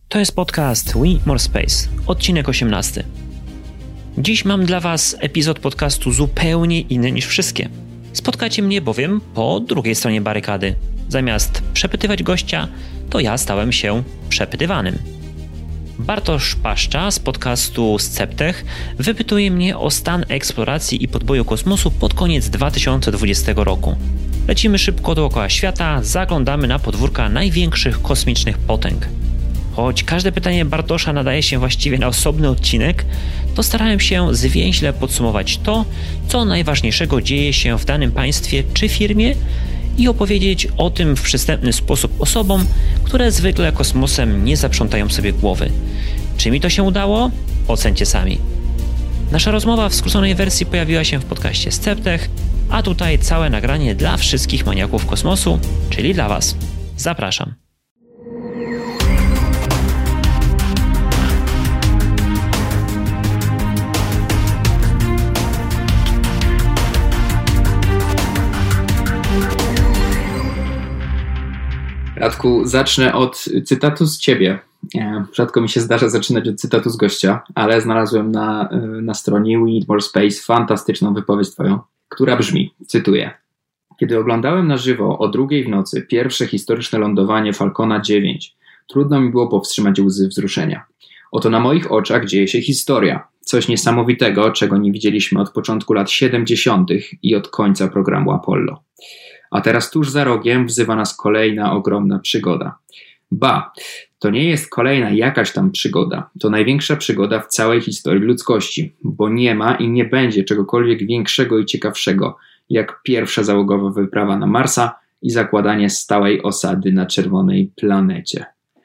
To jest podcast We Need More Space, odcinek 18. Dziś mam dla Was epizod podcastu zupełnie inny niż wszystkie. Spotkacie mnie bowiem po drugiej stronie barykady. Zamiast przepytywać gościa, to ja stałem się przepytywanym. Bartosz Paszcza z podcastu Sceptech wypytuje mnie o stan eksploracji i podboju kosmosu pod koniec 2020 roku. Lecimy szybko dookoła świata, zaglądamy na podwórka największych kosmicznych potęg. Choć każde pytanie Bartosza nadaje się właściwie na osobny odcinek, to starałem się zwięźle podsumować to, co najważniejszego dzieje się w danym państwie czy firmie i opowiedzieć o tym w przystępny sposób osobom, które zwykle kosmosem nie zaprzątają sobie głowy. Czy mi to się udało? Ocencie sami. Nasza rozmowa w skróconej wersji pojawiła się w podcaście Sceptech, a tutaj całe nagranie dla wszystkich maniaków kosmosu, czyli dla Was. Zapraszam. Radku, zacznę od cytatu z ciebie. Rzadko mi się zdarza zaczynać od cytatu z gościa, ale znalazłem na stronie We Need More Space fantastyczną wypowiedź twoją, która brzmi, cytuję: Kiedy oglądałem na żywo o 2:00 w nocy pierwsze historyczne lądowanie Falcona 9, trudno mi było powstrzymać łzy wzruszenia. Oto na moich oczach dzieje się historia. Coś niesamowitego, czego nie widzieliśmy od początku lat 70. i od końca programu Apollo. A teraz tuż za rogiem wzywa nas kolejna ogromna przygoda. Ba, to nie jest kolejna jakaś tam przygoda. To największa przygoda w całej historii ludzkości, bo nie ma i nie będzie czegokolwiek większego i ciekawszego, jak pierwsza załogowa wyprawa na Marsa i zakładanie stałej osady na czerwonej planecie.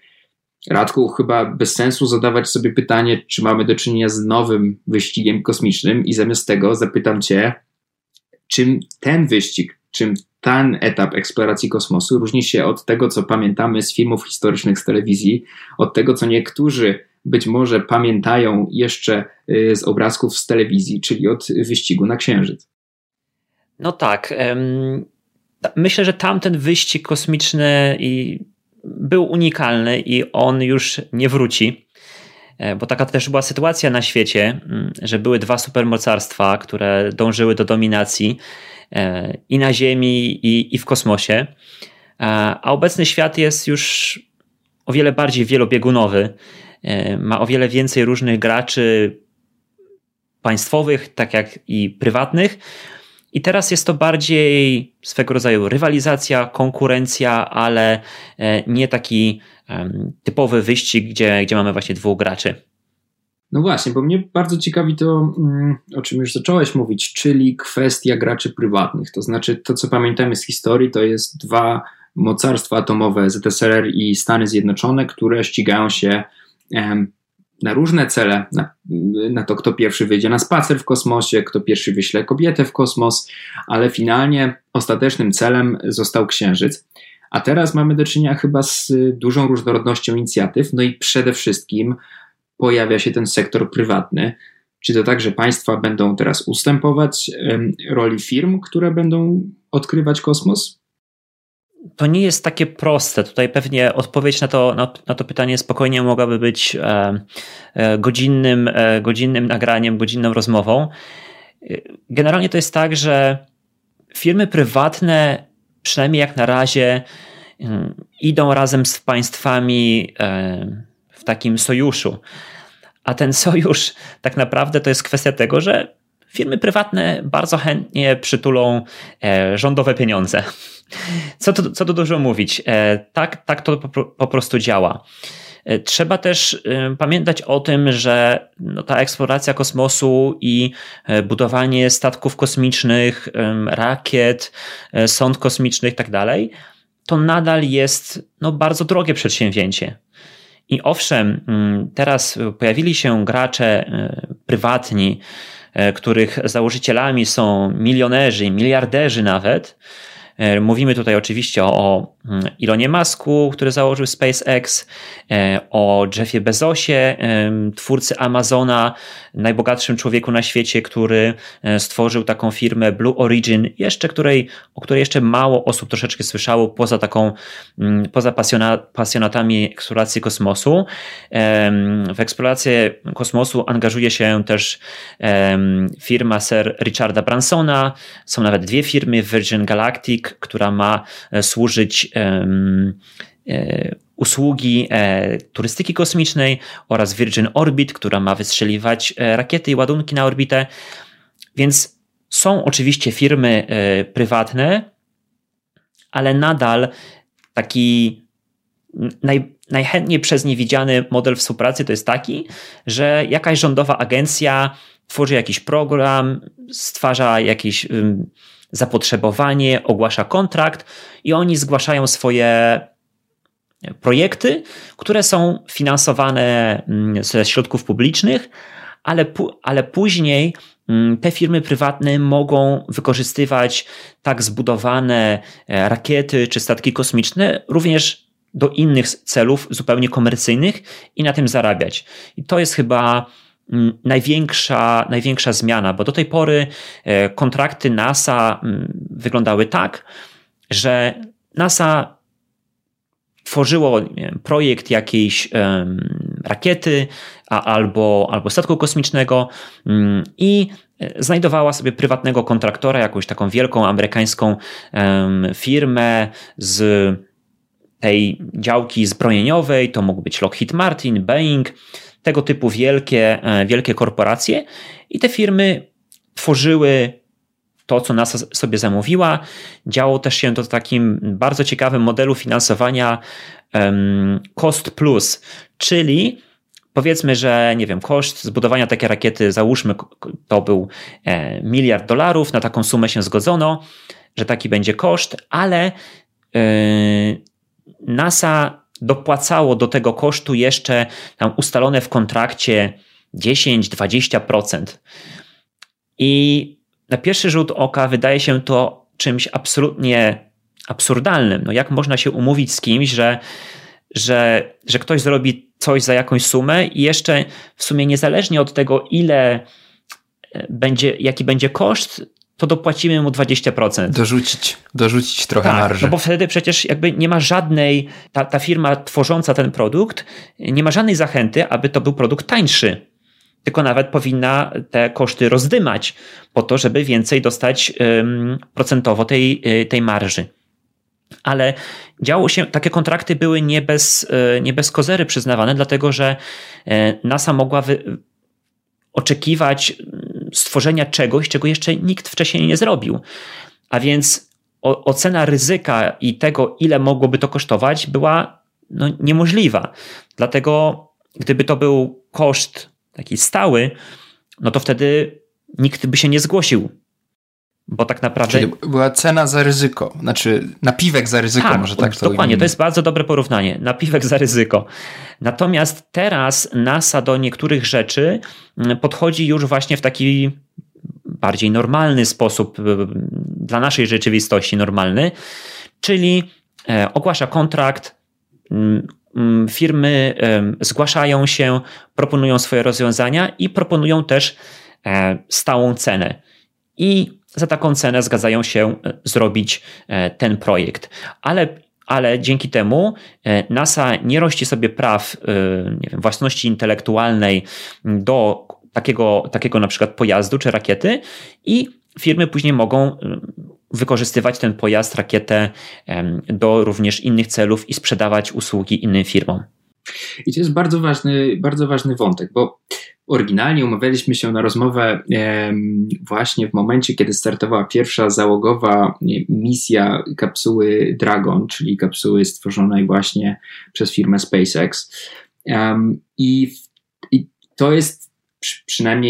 Radku, chyba bez sensu zadawać sobie pytanie, czy mamy do czynienia z nowym wyścigiem kosmicznym, i zamiast tego zapytam cię, czym ten wyścig, czym ten etap eksploracji kosmosu różni się od tego, co pamiętamy z filmów historycznych z telewizji, od tego, co niektórzy być może pamiętają jeszcze z obrazków z telewizji, czyli od wyścigu na Księżyc. No tak. Myślę, że tamten wyścig kosmiczny był unikalny i on już nie wróci. Bo taka też była sytuacja na świecie, że były dwa supermocarstwa, które dążyły do dominacji i na Ziemi, i w kosmosie. A obecny świat jest już o wiele bardziej wielobiegunowy. Ma o wiele więcej różnych graczy państwowych, tak jak i prywatnych. I teraz jest to bardziej swego rodzaju rywalizacja, konkurencja, ale nie taki typowy wyścig, gdzie mamy właśnie dwóch graczy. No właśnie, bo mnie bardzo ciekawi to, o czym już zacząłeś mówić, czyli kwestia graczy prywatnych. To znaczy to, co pamiętamy z historii, to jest dwa mocarstwa atomowe, ZSRR i Stany Zjednoczone, które ścigają się na różne cele, na to, kto pierwszy wyjdzie na spacer w kosmosie, kto pierwszy wyśle kobietę w kosmos, ale finalnie ostatecznym celem został Księżyc. A teraz mamy do czynienia chyba z dużą różnorodnością inicjatyw, no i przede wszystkim pojawia się ten sektor prywatny. Czy to tak, że państwa będą teraz ustępować roli firm, które będą odkrywać kosmos? To nie jest takie proste. Tutaj pewnie odpowiedź na to pytanie spokojnie mogłaby być godzinnym nagraniem, godzinną rozmową. Generalnie to jest tak, że firmy prywatne, przynajmniej jak na razie, idą razem z państwami w takim sojuszu. A ten sojusz tak naprawdę to jest kwestia tego, że firmy prywatne bardzo chętnie przytulą rządowe pieniądze. Co tu dużo mówić? Tak to po prostu działa. Trzeba też pamiętać o tym, że ta eksploracja kosmosu i budowanie statków kosmicznych, rakiet, sond kosmicznych i tak dalej, to nadal jest bardzo drogie przedsięwzięcie. I owszem, teraz pojawili się gracze prywatni, których założycielami są milionerzy, miliarderzy nawet, Mówimy tutaj oczywiście o Elonie Musku, który założył SpaceX, o Jeffie Bezosie, twórcy Amazona, najbogatszym człowieku na świecie, który stworzył taką firmę Blue Origin, o której jeszcze mało osób troszeczkę słyszało, poza pasjonatami eksploracji kosmosu. W eksplorację kosmosu angażuje się też firma Sir Richarda Bransona. Są nawet dwie firmy, Virgin Galactic, która ma służyć usługi turystyki kosmicznej, oraz Virgin Orbit, która ma wystrzeliwać rakiety i ładunki na orbitę. Więc są oczywiście firmy prywatne, ale nadal taki najchętniej przez nie widziany model współpracy to jest taki, że jakaś rządowa agencja tworzy jakiś program, stwarza jakieś zapotrzebowanie, ogłasza kontrakt i oni zgłaszają swoje projekty, które są finansowane ze środków publicznych, ale później te firmy prywatne mogą wykorzystywać tak zbudowane rakiety czy statki kosmiczne również do innych celów zupełnie komercyjnych i na tym zarabiać. I to jest chyba największa zmiana, bo do tej pory kontrakty NASA wyglądały tak, że NASA tworzyło projekt jakiejś rakiety albo statku kosmicznego i znajdowała sobie prywatnego kontraktora, jakąś taką wielką amerykańską firmę z tej działki zbrojeniowej, to mógł być Lockheed Martin, Boeing, tego typu wielkie korporacje i te firmy tworzyły to, co NASA sobie zamówiła. Działo też się to w takim bardzo ciekawym modelu finansowania cost plus, czyli powiedzmy, że nie wiem, koszt zbudowania takiej rakiety, załóżmy, to był $1 miliard, na taką sumę się zgodzono, że taki będzie koszt, ale NASA dopłacało do tego kosztu jeszcze tam ustalone w kontrakcie 10-20%. I na pierwszy rzut oka wydaje się to czymś absolutnie absurdalnym. No jak można się umówić z kimś, że ktoś zrobi coś za jakąś sumę i jeszcze w sumie niezależnie od tego, jaki będzie koszt, to dopłacimy mu 20%. Dorzucić trochę marży. No bo wtedy przecież jakby nie ma żadnej, ta firma tworząca ten produkt nie ma żadnej zachęty, aby to był produkt tańszy. Tylko nawet powinna te koszty rozdymać po to, żeby więcej dostać procentowo tej marży. Ale działo się, takie kontrakty były nie bez kozery przyznawane, dlatego że NASA mogła oczekiwać stworzenia czegoś, czego jeszcze nikt wcześniej nie zrobił. A więc ocena ryzyka i tego, ile mogłoby to kosztować, była niemożliwa. Dlatego gdyby to był koszt taki stały, no to wtedy nikt by się nie zgłosił. Bo tak naprawdę... Czyli była cena za ryzyko, znaczy napiwek za ryzyko, może tak to dokładnie, to jest bardzo dobre porównanie. Napiwek za ryzyko. Natomiast teraz NASA do niektórych rzeczy podchodzi już właśnie w taki bardziej normalny sposób, dla naszej rzeczywistości normalny, czyli ogłasza kontrakt, firmy zgłaszają się, proponują swoje rozwiązania i proponują też stałą cenę. I za taką cenę zgadzają się zrobić ten projekt. Ale dzięki temu NASA nie rości sobie praw, nie wiem, własności intelektualnej do takiego na przykład pojazdu czy rakiety i firmy później mogą wykorzystywać ten pojazd, rakietę do również innych celów i sprzedawać usługi innym firmom. I to jest bardzo ważny wątek, bo oryginalnie umawialiśmy się na rozmowę właśnie w momencie, kiedy startowała pierwsza załogowa misja kapsuły Dragon, czyli kapsuły stworzonej właśnie przez firmę SpaceX. I to jest przynajmniej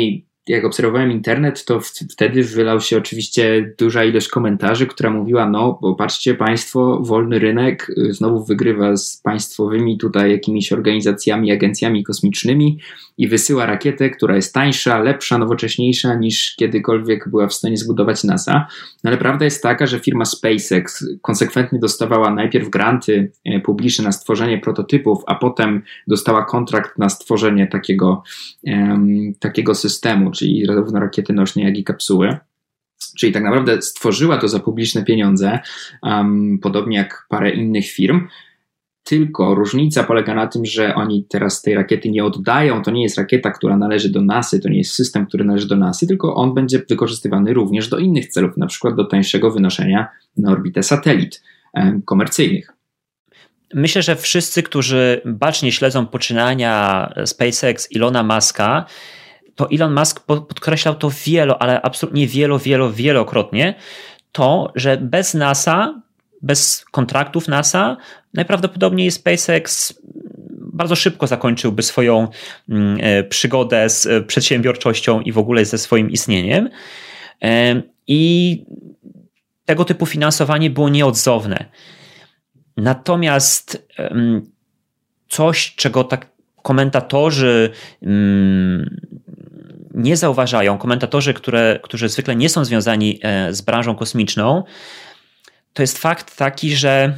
jak obserwowałem internet, to wtedy wylał się oczywiście duża ilość komentarzy, która mówiła, no bo patrzcie państwo, wolny rynek znowu wygrywa z państwowymi tutaj jakimiś organizacjami, agencjami kosmicznymi i wysyła rakietę, która jest tańsza, lepsza, nowocześniejsza niż kiedykolwiek była w stanie zbudować NASA. No ale prawda jest taka, że firma SpaceX konsekwentnie dostawała najpierw granty publiczne na stworzenie prototypów, a potem dostała kontrakt na stworzenie takiego systemu, czyli zarówno rakiety nośnej, jak i kapsuły. Czyli tak naprawdę stworzyła to za publiczne pieniądze, podobnie jak parę innych firm. Tylko różnica polega na tym, że oni teraz tej rakiety nie oddają. To nie jest rakieta, która należy do NASA, to nie jest system, który należy do NASA, tylko on będzie wykorzystywany również do innych celów, na przykład do tańszego wynoszenia na orbitę satelit komercyjnych. Myślę, że wszyscy, którzy bacznie śledzą poczynania SpaceX Ilona Muska, to Elon Musk podkreślał to ale absolutnie wielokrotnie, to, że bez NASA, bez kontraktów NASA, najprawdopodobniej SpaceX bardzo szybko zakończyłby swoją przygodę z przedsiębiorczością i w ogóle ze swoim istnieniem. I tego typu finansowanie było nieodzowne. Natomiast coś, czego tak komentatorzy nie zauważają, komentatorzy, którzy zwykle nie są związani z branżą kosmiczną, to jest fakt taki, że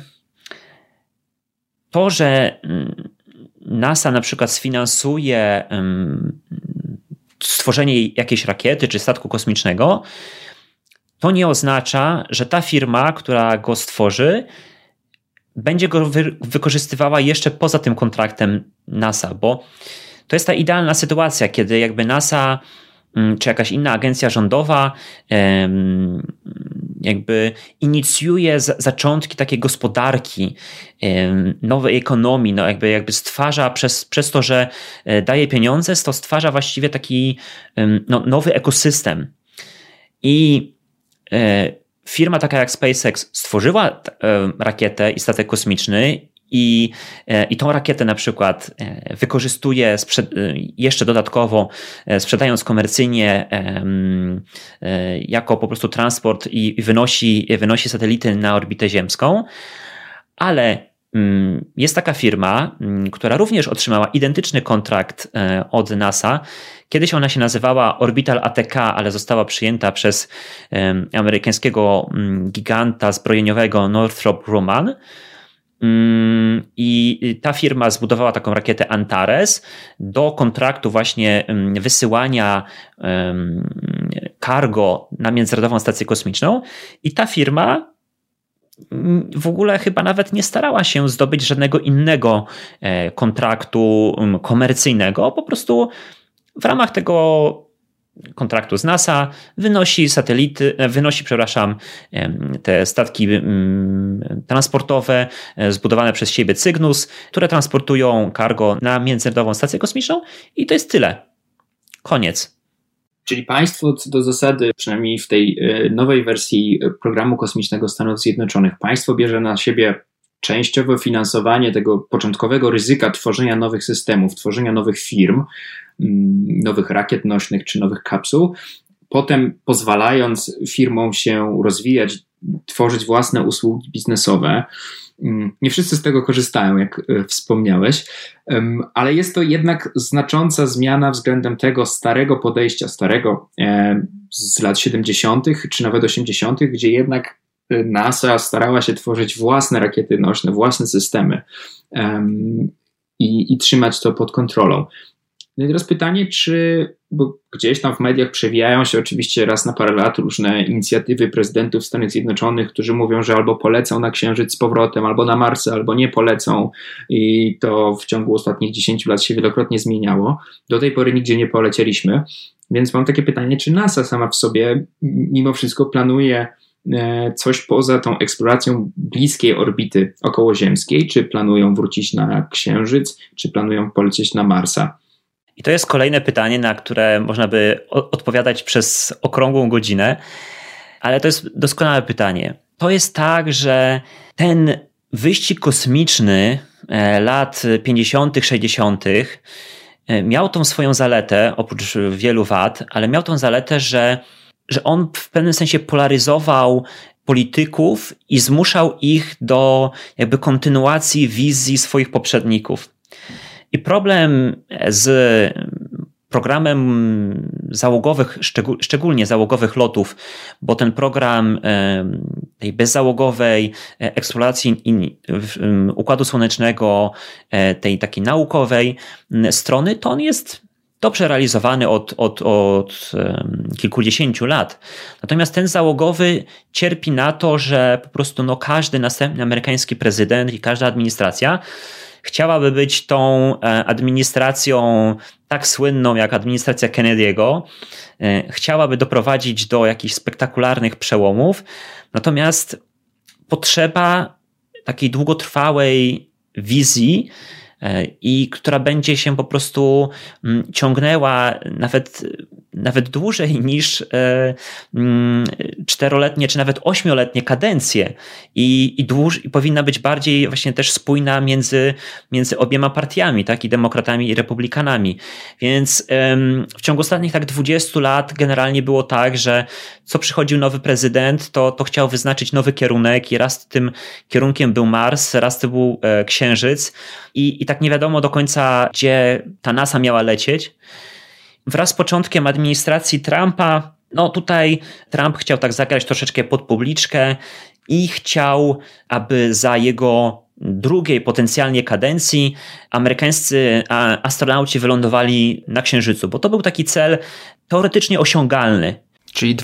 to, że NASA na przykład sfinansuje stworzenie jakiejś rakiety czy statku kosmicznego, to nie oznacza, że ta firma, która go stworzy, będzie go wykorzystywała jeszcze poza tym kontraktem NASA, bo to jest ta idealna sytuacja, kiedy jakby NASA czy jakaś inna agencja rządowa jakby inicjuje zaczątki takiej gospodarki, nowej ekonomii, no jakby stwarza przez to, że daje pieniądze, to stwarza właściwie taki nowy ekosystem. I firma taka jak SpaceX stworzyła rakietę i statek kosmiczny i tą rakietę na przykład wykorzystuje jeszcze dodatkowo, sprzedając komercyjnie jako po prostu transport i wynosi satelity na orbitę ziemską, ale jest taka firma, która również otrzymała identyczny kontrakt od NASA. Kiedyś ona się nazywała Orbital ATK, ale została przyjęta przez amerykańskiego giganta zbrojeniowego Northrop Grumman. I ta firma zbudowała taką rakietę Antares do kontraktu właśnie wysyłania cargo na Międzynarodową Stację Kosmiczną. I ta firma w ogóle chyba nawet nie starała się zdobyć żadnego innego kontraktu komercyjnego, po w ramach tego kontraktu z NASA wynosi te statki transportowe zbudowane przez siebie Cygnus, które transportują cargo na Międzynarodową Stację Kosmiczną i to jest tyle. Koniec. Czyli państwo co do zasady, przynajmniej w tej nowej wersji programu kosmicznego Stanów Zjednoczonych, państwo bierze na siebie częściowe finansowanie tego początkowego ryzyka tworzenia nowych systemów, tworzenia nowych firm, nowych rakiet nośnych czy nowych kapsuł, potem pozwalając firmom się rozwijać, tworzyć własne usługi biznesowe. Nie wszyscy z tego korzystają, jak wspomniałeś, ale jest to jednak znacząca zmiana względem tego starego podejścia, z lat 70. czy nawet 80., gdzie jednak NASA starała się tworzyć własne rakiety nośne, własne systemy i trzymać to pod kontrolą. No i teraz pytanie, bo gdzieś tam w mediach przewijają się oczywiście raz na parę lat różne inicjatywy prezydentów Stanów Zjednoczonych, którzy mówią, że albo polecą na Księżyc z powrotem, albo na Marsa, albo nie polecą i to w ciągu ostatnich 10 lat się wielokrotnie zmieniało. Do tej pory nigdzie nie polecieliśmy, więc mam takie pytanie, czy NASA sama w sobie mimo wszystko planuje coś poza tą eksploracją bliskiej orbity okołoziemskiej, czy planują wrócić na Księżyc, czy planują polecieć na Marsa? I to jest kolejne pytanie, na które można by odpowiadać przez okrągłą godzinę, ale to jest doskonałe pytanie. To jest tak, że ten wyścig kosmiczny lat 50., 60. miał tą swoją zaletę, oprócz wielu wad, ale miał tą zaletę, że on w pewnym sensie polaryzował polityków i zmuszał ich do jakby kontynuacji wizji swoich poprzedników. I problem z programem załogowych, szczególnie załogowych lotów, bo ten program tej bezzałogowej eksploracji Układu Słonecznego, tej takiej naukowej strony, to on jest dobrze realizowany od kilkudziesięciu lat. Natomiast ten załogowy cierpi na to, że po prostu każdy następny amerykański prezydent i każda administracja chciałaby być tą administracją tak słynną jak administracja Kennedy'ego, chciałaby doprowadzić do jakichś spektakularnych przełomów, natomiast potrzeba takiej długotrwałej wizji, i która będzie się po prostu ciągnęła nawet dłużej niż 4-letnie czy nawet 8-letnie kadencje i powinna być bardziej właśnie też spójna między obiema partiami, tak, i demokratami i republikanami. Więc w ciągu ostatnich 20 lat generalnie było tak, że co przychodził nowy prezydent, to chciał wyznaczyć nowy kierunek i raz tym kierunkiem był Mars, raz to był Księżyc i tak nie wiadomo do końca, gdzie ta NASA miała lecieć. Wraz z początkiem administracji Trumpa, tutaj Trump chciał tak zagrać troszeczkę pod publiczkę i chciał, aby za jego drugiej potencjalnie kadencji amerykańscy astronauci wylądowali na Księżycu, bo to był taki cel teoretycznie osiągalny. Czyli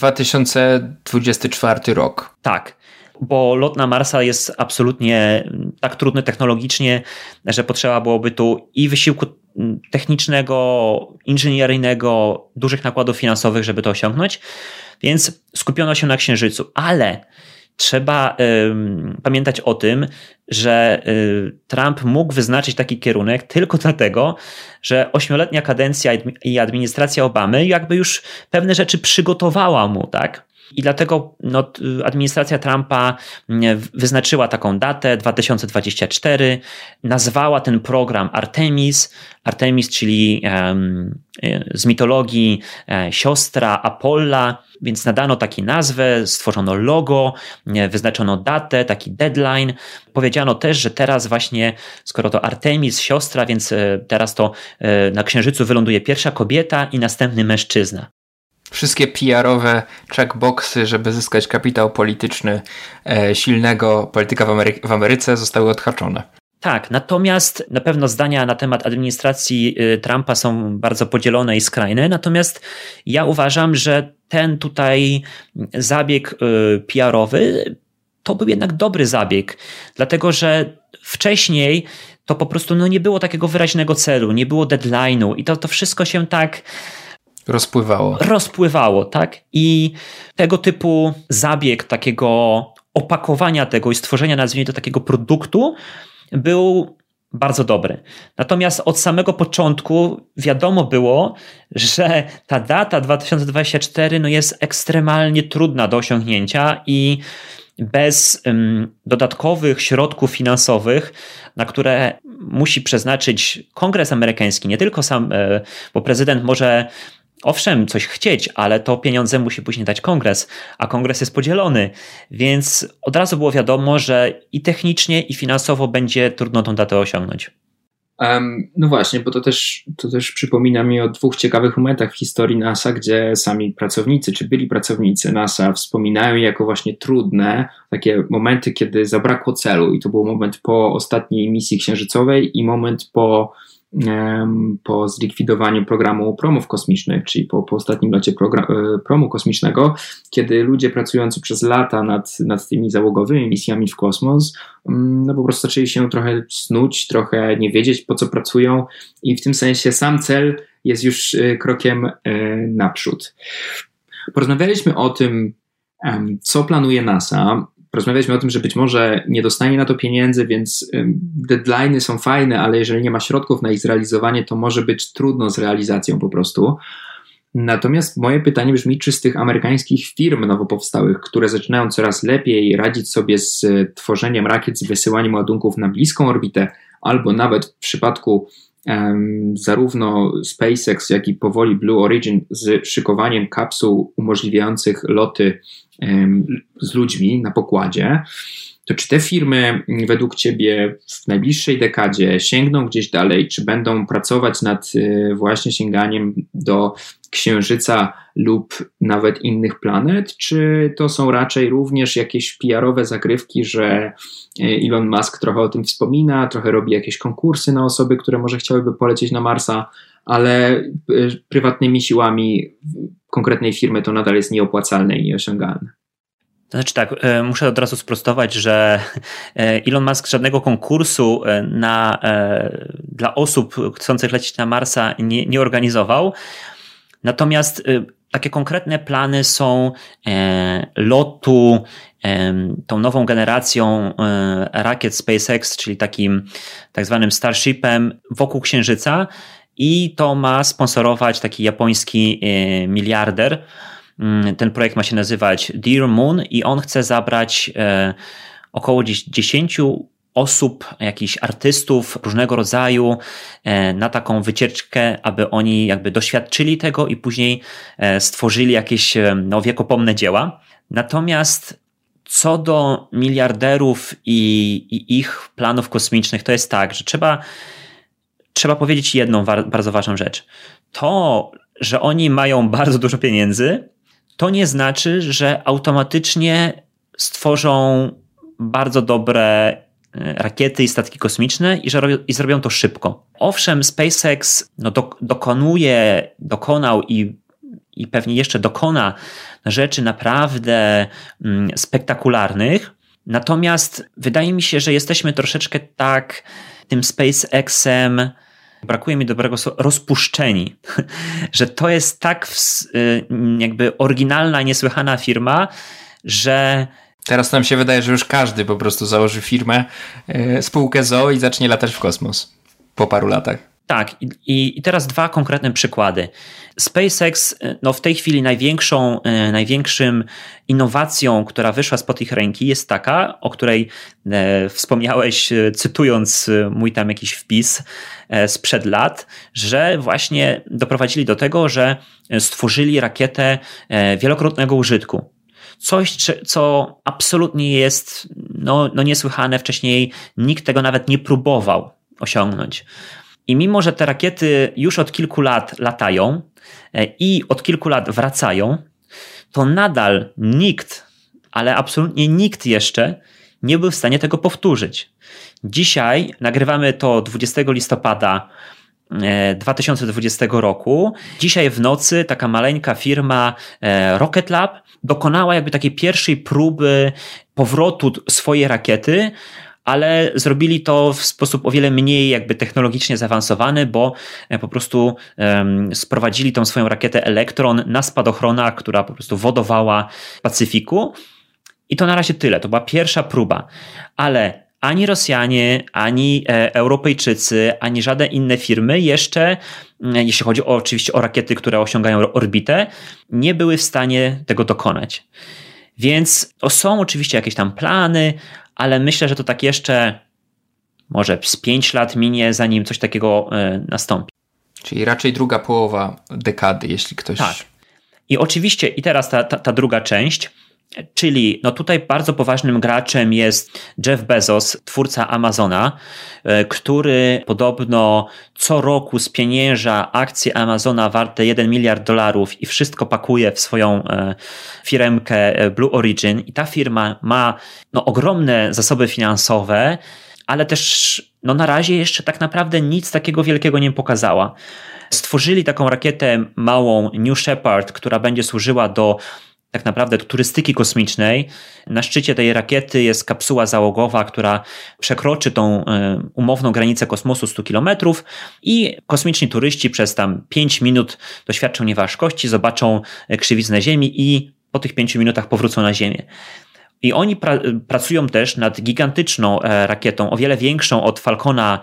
2024 rok. Tak. Bo lot na Marsa jest absolutnie tak trudny technologicznie, że potrzeba byłoby tu i wysiłku technicznego, inżynieryjnego, dużych nakładów finansowych, żeby to osiągnąć, więc skupiono się na Księżycu, ale trzeba pamiętać o tym, że Trump mógł wyznaczyć taki kierunek tylko dlatego, że 8-letnia kadencja i administracja Obamy jakby już pewne rzeczy przygotowała mu, tak? I dlatego administracja Trumpa wyznaczyła taką datę 2024, nazwała ten program Artemis, czyli z mitologii siostra Apolla, więc nadano taką nazwę, stworzono logo, wyznaczono datę, taki deadline. Powiedziano też, że teraz właśnie, skoro to Artemis, siostra, więc teraz to na Księżycu wyląduje pierwsza kobieta i następny mężczyzna. Wszystkie PR-owe checkboxy, żeby zyskać kapitał polityczny silnego polityka w Ameryce zostały odhaczone. Tak, natomiast na pewno zdania na temat administracji Trumpa są bardzo podzielone i skrajne, natomiast ja uważam, że ten tutaj zabieg PR-owy to był jednak dobry zabieg, dlatego że wcześniej to po prostu nie było takiego wyraźnego celu, nie było deadline'u i to wszystko się tak rozpływało, tak? I tego typu zabieg takiego opakowania tego i stworzenia, nazwijmy to, takiego produktu był bardzo dobry. Natomiast od samego początku wiadomo było, że ta data 2024 jest ekstremalnie trudna do osiągnięcia i bez dodatkowych środków finansowych, na które musi przeznaczyć Kongres amerykański, nie tylko sam, bo prezydent może owszem coś chcieć, ale to pieniądze musi później dać Kongres, a Kongres jest podzielony, więc od razu było wiadomo, że i technicznie, i finansowo będzie trudno tą datę osiągnąć. No właśnie, bo to też przypomina mi o dwóch ciekawych momentach w historii NASA, gdzie sami pracownicy, czy byli pracownicy NASA wspominają jako właśnie trudne takie momenty, kiedy zabrakło celu i to był moment po ostatniej misji księżycowej i moment po zlikwidowaniu programu promów kosmicznych, czyli po ostatnim locie promu kosmicznego, kiedy ludzie pracujący przez lata nad tymi załogowymi misjami w kosmos, po prostu zaczęli się trochę snuć, trochę nie wiedzieć, po co pracują i w tym sensie sam cel jest już krokiem naprzód. Porozmawialiśmy o tym, co planuje NASA. Porozmawialiśmy o tym, że być może nie dostanie na to pieniędzy, więc deadline'y są fajne, ale jeżeli nie ma środków na ich zrealizowanie, to może być trudno z realizacją po prostu. Natomiast moje pytanie brzmi, czy z tych amerykańskich firm nowo powstałych, które zaczynają coraz lepiej radzić sobie z tworzeniem rakiet, z wysyłaniem ładunków na bliską orbitę, albo nawet w przypadku zarówno SpaceX, jak i powoli Blue Origin z szykowaniem kapsuł umożliwiających loty z ludźmi na pokładzie, to czy te firmy według Ciebie w najbliższej dekadzie sięgną gdzieś dalej, czy będą pracować nad właśnie sięganiem do Księżyca lub nawet innych planet, czy to są raczej również jakieś PR-owe zagrywki, że Elon Musk trochę o tym wspomina, trochę robi jakieś konkursy na osoby, które może chciałyby polecieć na Marsa, ale prywatnymi siłami konkretnej firmy to nadal jest nieopłacalne i nieosiągalne? To znaczy tak, muszę od razu sprostować, że Elon Musk żadnego konkursu dla osób chcących lecieć na Marsa nie organizował. Natomiast takie konkretne plany są lotu tą nową generacją rakiet SpaceX, czyli takim tak zwanym Starshipem wokół Księżyca, i to ma sponsorować taki japoński miliarder. Ten projekt ma się nazywać Dear Moon i on chce zabrać około 10 osób, jakichś artystów różnego rodzaju na taką wycieczkę, aby oni jakby doświadczyli tego i później stworzyli jakieś wiekopomne dzieła. Natomiast co do miliarderów i ich planów kosmicznych, to jest tak, że trzeba powiedzieć jedną bardzo ważną rzecz. To, że oni mają bardzo dużo pieniędzy, to nie znaczy, że automatycznie stworzą bardzo dobre rakiety i statki kosmiczne i zrobią to szybko. Owszem, SpaceX dokonał i pewnie jeszcze dokona rzeczy naprawdę spektakularnych, natomiast wydaje mi się, że jesteśmy troszeczkę tak tym SpaceX-em, brakuje mi dobrego słowa, rozpuszczeni, że to jest tak jakby oryginalna, niesłychana firma, że teraz nam się wydaje, że już każdy po prostu założy firmę, spółkę z o.o. i zacznie latać w kosmos po paru latach. Tak, i teraz 2 konkretne przykłady. SpaceX w tej chwili największym innowacją, która wyszła spod ich ręki, jest taka, o której wspomniałeś, cytując mój tam jakiś wpis sprzed lat, że właśnie doprowadzili do tego, że stworzyli rakietę wielokrotnego użytku. Coś, co absolutnie jest niesłychane. Wcześniej nikt tego nawet nie próbował osiągnąć. I mimo, że te rakiety już od kilku lat latają i od kilku lat wracają, to nadal nikt, ale absolutnie nikt jeszcze nie był w stanie tego powtórzyć. Dzisiaj nagrywamy to 20 listopada 2020 roku. Dzisiaj w nocy taka maleńka firma Rocket Lab dokonała jakby takiej pierwszej próby powrotu swojej rakiety, ale zrobili to w sposób o wiele mniej jakby technologicznie zaawansowany, bo po prostu sprowadzili tą swoją rakietę Electron na spadochronach, która po prostu wodowała w Pacyfiku. I to na razie tyle. To była pierwsza próba. Ale ani Rosjanie, ani Europejczycy, ani żadne inne firmy jeszcze, jeśli chodzi oczywiście o rakiety, które osiągają orbitę, nie były w stanie tego dokonać. Więc są oczywiście jakieś tam plany, ale myślę, że to tak jeszcze może z 5 lat minie, zanim coś takiego nastąpi. Czyli raczej druga połowa dekady, jeśli ktoś... Tak. I oczywiście, i teraz ta druga część, czyli tutaj bardzo poważnym graczem jest Jeff Bezos, twórca Amazona, który podobno co roku spienięża akcje Amazona warte $1 miliard i wszystko pakuje w swoją firmkę Blue Origin. I ta firma ma ogromne zasoby finansowe, ale też na razie jeszcze tak naprawdę nic takiego wielkiego nie pokazała. Stworzyli taką rakietę małą New Shepard, która będzie służyła do tak naprawdę do turystyki kosmicznej. Na szczycie tej rakiety jest kapsuła załogowa, która przekroczy tą umowną granicę kosmosu 100 km i kosmiczni turyści przez tam 5 minut doświadczą nieważkości, zobaczą krzywiznę Ziemi i po tych 5 minutach powrócą na Ziemię. I oni pracują też nad gigantyczną rakietą, o wiele większą od Falcona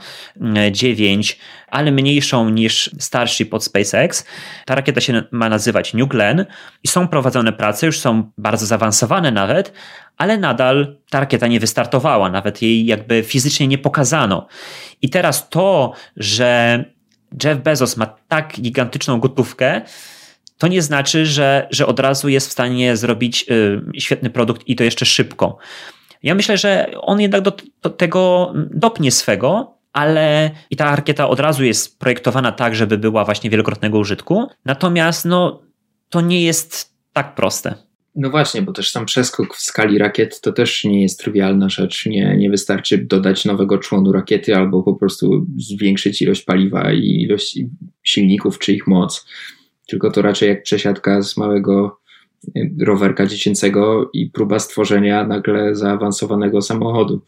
9, ale mniejszą niż Starship od SpaceX. Ta rakieta się ma nazywać New Glenn i są prowadzone prace, już są bardzo zaawansowane nawet, ale nadal ta rakieta nie wystartowała, nawet jej jakby fizycznie nie pokazano. I teraz to, że Jeff Bezos ma tak gigantyczną gotówkę, to nie znaczy, że od razu jest w stanie zrobić świetny produkt i to jeszcze szybko. Ja myślę, że on jednak do tego dopnie swego, ale i ta rakieta od razu jest projektowana tak, żeby była właśnie wielokrotnego użytku. Natomiast to nie jest tak proste. No właśnie, bo też sam przeskok w skali rakiet to też nie jest trywialna rzecz. Nie wystarczy dodać nowego członu rakiety albo po prostu zwiększyć ilość paliwa i ilość silników czy ich moc. Tylko to raczej jak przesiadka z małego rowerka dziecięcego i próba stworzenia nagle zaawansowanego samochodu.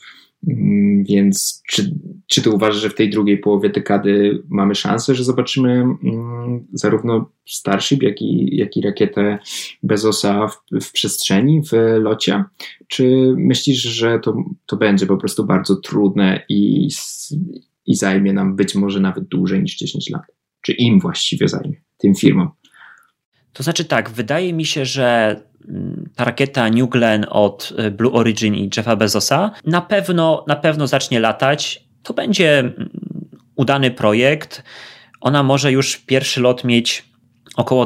Więc czy ty uważasz, że w tej drugiej połowie dekady mamy szansę, że zobaczymy zarówno Starship, jak i rakietę Bezosa w przestrzeni, w locie? Czy myślisz, że to będzie po prostu bardzo trudne i zajmie nam być może nawet dłużej niż 10 lat? Czy im właściwie zajmie, tym firmom? To znaczy tak, wydaje mi się, że ta rakieta New Glenn od Blue Origin i Jeffa Bezosa na pewno zacznie latać. To będzie udany projekt. Ona może już pierwszy lot mieć około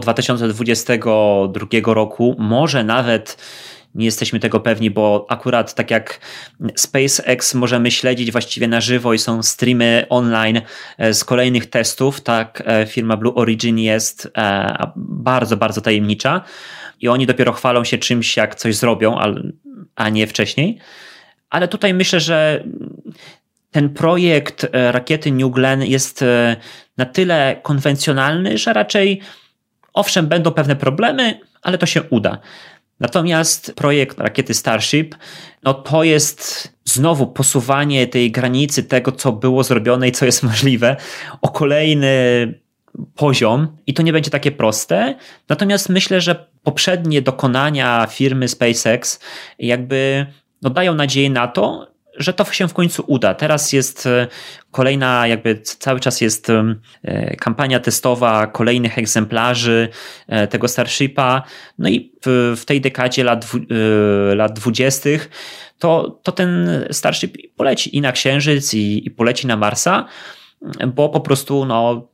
2022 roku. Może nawet nie jesteśmy tego pewni, bo akurat tak jak SpaceX możemy śledzić właściwie na żywo i są streamy online z kolejnych testów, tak firma Blue Origin jest bardzo, bardzo tajemnicza i oni dopiero chwalą się czymś, jak coś zrobią, a nie wcześniej. Ale tutaj myślę, że ten projekt rakiety New Glenn jest na tyle konwencjonalny, że raczej owszem, będą pewne problemy, ale to się uda. Natomiast projekt rakiety Starship, to jest znowu posuwanie tej granicy tego, co było zrobione i co jest możliwe, o kolejny poziom i to nie będzie takie proste. Natomiast myślę, że poprzednie dokonania firmy SpaceX jakby dają nadzieję na to, że to się w końcu uda. Teraz jest kolejna, jakby cały czas jest kampania testowa kolejnych egzemplarzy tego Starshipa. No i w tej dekadzie lat 20. to ten Starship poleci i na Księżyc i poleci na Marsa, bo po prostu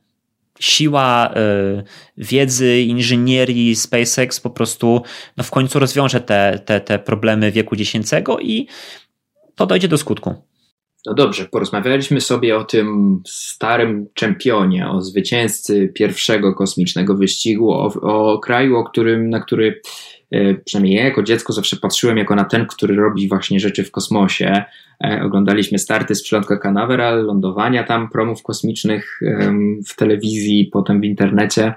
siła wiedzy, inżynierii SpaceX po prostu w końcu rozwiąże te problemy wieku dziecięcego i to dojdzie do skutku. No dobrze, porozmawialiśmy sobie o tym starym czempionie, o zwycięzcy pierwszego kosmicznego wyścigu, o kraju, na który przynajmniej ja jako dziecko zawsze patrzyłem jako na ten, który robi właśnie rzeczy w kosmosie. Oglądaliśmy starty z przylądka Canaveral, lądowania tam, promów kosmicznych w telewizji, potem w internecie.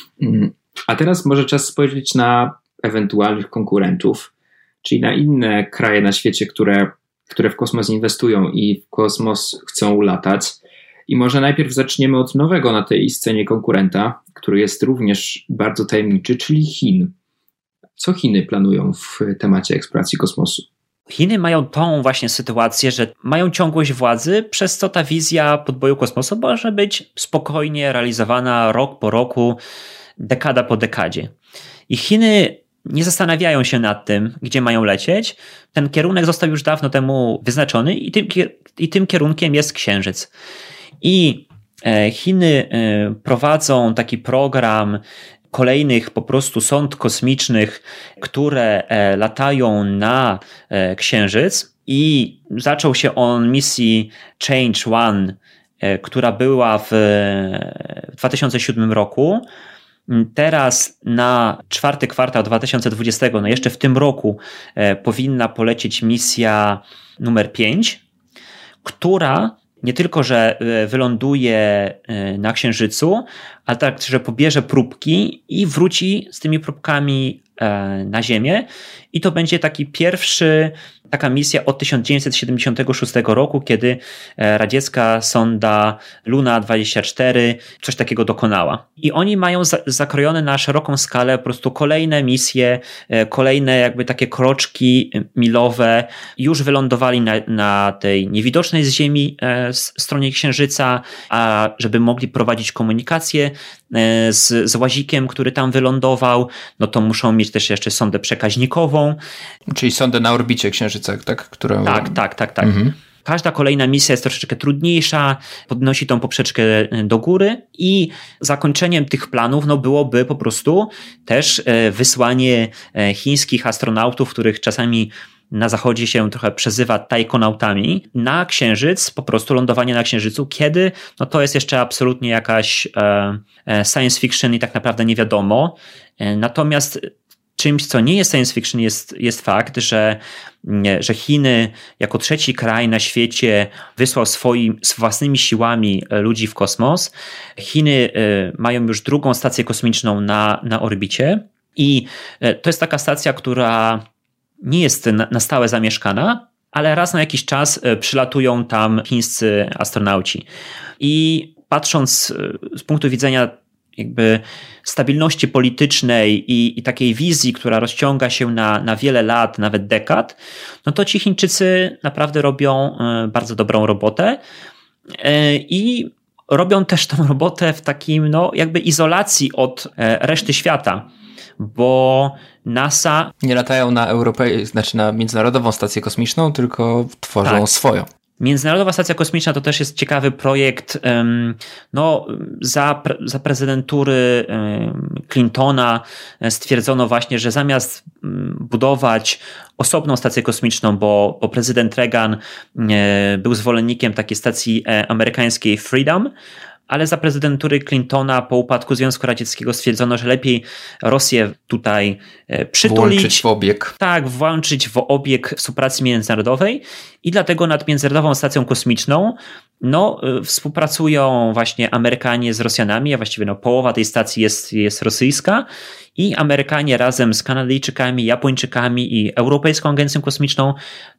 A teraz może czas spojrzeć na ewentualnych konkurentów, czyli na inne kraje na świecie, które w kosmos inwestują i w kosmos chcą latać. I może najpierw zaczniemy od nowego na tej scenie konkurenta, który jest również bardzo tajemniczy, czyli Chin. Co Chiny planują w temacie eksploracji kosmosu? Chiny mają tą właśnie sytuację, że mają ciągłość władzy, przez co ta wizja podboju kosmosu może być spokojnie realizowana rok po roku, dekada po dekadzie. I Chiny nie zastanawiają się nad tym, gdzie mają lecieć. Ten kierunek został już dawno temu wyznaczony i tym kierunkiem jest Księżyc. I Chiny prowadzą taki program kolejnych po prostu sond kosmicznych, które latają na Księżyc i zaczął się on misji Change One, która była w 2007 roku. Teraz na 4 kwartał 2020, jeszcze w tym roku powinna polecieć misja numer 5, która nie tylko, że wyląduje na Księżycu, ale także pobierze próbki i wróci z tymi próbkami na Ziemię i to będzie taka misja od 1976 roku, kiedy radziecka sonda Luna 24 coś takiego dokonała. I oni mają zakrojone na szeroką skalę po prostu kolejne misje, kolejne jakby takie kroczki milowe. Już wylądowali na tej niewidocznej z Ziemi stronie Księżyca, a żeby mogli prowadzić komunikację z łazikiem, który tam wylądował, no to muszą mieć też jeszcze sondę przekaźnikową. Czyli sondę na orbicie Księżyca, tak? Którą... Tak. Mhm. Każda kolejna misja jest troszeczkę trudniejsza, podnosi tą poprzeczkę do góry i zakończeniem tych planów byłoby po prostu też wysłanie chińskich astronautów, których czasami na zachodzie się trochę przezywa tajkonautami, na Księżyc, po prostu lądowanie na Księżycu, kiedy, no to jest jeszcze absolutnie jakaś science fiction i tak naprawdę nie wiadomo. Natomiast czymś, co nie jest science fiction, jest fakt, że Chiny jako trzeci kraj na świecie wysłał z własnymi siłami ludzi w kosmos. Chiny mają już drugą stację kosmiczną na orbicie i to jest taka stacja, która nie jest na stałe zamieszkana, ale raz na jakiś czas przylatują tam chińscy astronauci. I patrząc z punktu widzenia jakby stabilności politycznej i takiej wizji, która rozciąga się na wiele lat, nawet dekad, no to ci Chińczycy naprawdę robią bardzo dobrą robotę i robią też tą robotę w takim jakby izolacji od reszty świata, bo NASA... Nie latają na na Międzynarodową Stację Kosmiczną, tylko tworzą swoją. Międzynarodowa Stacja Kosmiczna to też jest ciekawy projekt. Za prezydentury Clintona stwierdzono właśnie, że zamiast budować osobną stację kosmiczną, bo prezydent Reagan był zwolennikiem takiej stacji amerykańskiej Freedom, ale za prezydentury Clintona po upadku Związku Radzieckiego stwierdzono, że lepiej Rosję tutaj przytulić. Włączyć w obieg. Tak, włączyć w obieg współpracy międzynarodowej i dlatego nad Międzynarodową Stacją Kosmiczną współpracują właśnie Amerykanie z Rosjanami, a właściwie połowa tej stacji jest rosyjska i Amerykanie razem z Kanadyjczykami, Japończykami i Europejską Agencją Kosmiczną